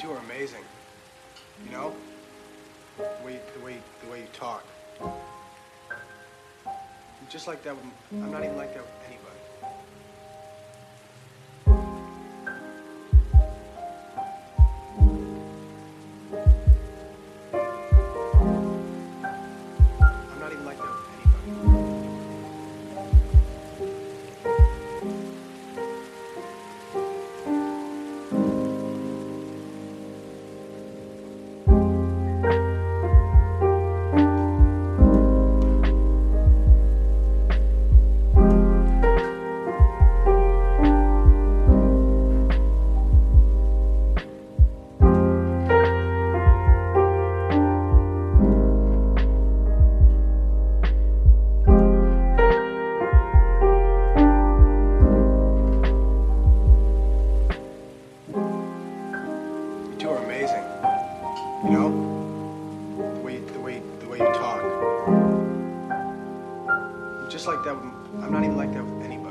two are amazing. You know? The way you talk. You're just like that with, I'm not even like that with anybody. I'm not even like that with anybody. You two are amazing. You know? The way you talk. You're just like that with, I'm not even like that with anybody.